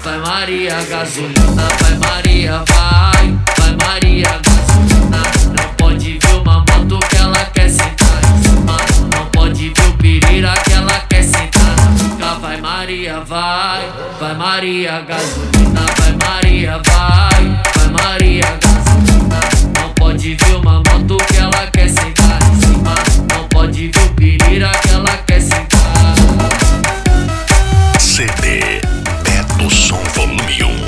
vai Maria gasolina, vai Maria, vai Maria gasolina. Não pode ver uma moto que ela quer sentar em cima, não pode ver o pirira que ela quer sentar na pica. Vai Maria, vai Maria gasolina, vai Maria, vai Maria gasolina. Não pode ver uma moto que ela quer sentar em cima, não pode ver o pirira que ela quer sentar. CD Beto Som Volume 1.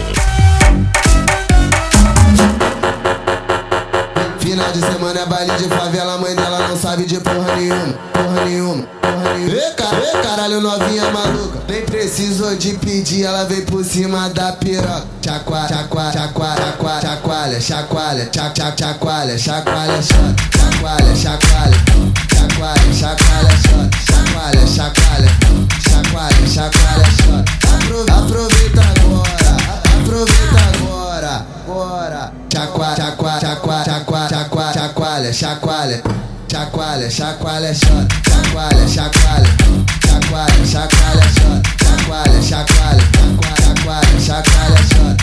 Final de semana é baile de favela, a mãe dela não sabe de porra nenhuma, porra nenhuma, porra nenhuma. Ê, caralho, novinha maluca, nem precisou de pedir, ela veio por cima da piroca. Chacoalha, chacoalha, chacoalha, chacoalha, chacoalha, chacoalha, chacoalha, chacoalha, chacoalha, chacoalha, chacoalha, chacoalha, chacoalha, chacoalha, aproveita agora, aproveita agora, bora. Chacoalha, chacoalha, chacoalha, chacoalha, chacoalha, chacoalha, chacoalha, chacoalha, chacoalha, chacoalha, chacoalha, chacoalha, chacoalha, chacoalha, chacoalha, chacoalha, chacoalha,